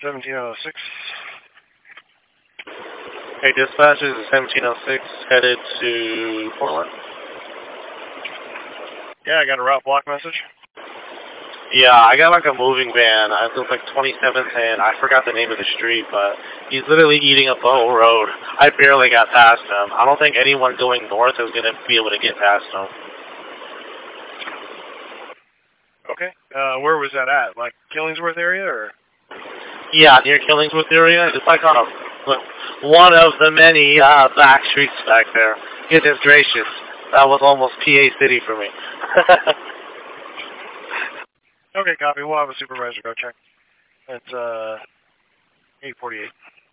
1706. Hey, dispatch, this is 1706, headed to Portland. Yeah, I got a route block message. Yeah, I got like a moving van. I was like 27th and I forgot the name of the street, but he's literally eating up the whole road. I barely got past him. I don't think anyone going north is going to be able to get past him. Okay. Where was that at? Like Killingsworth area, or? Yeah, near Killingsworth area. It's like on one of the many back streets back there. Goodness gracious. That was almost PA City for me. Okay, copy. We'll have a supervisor go check. It's 8:48.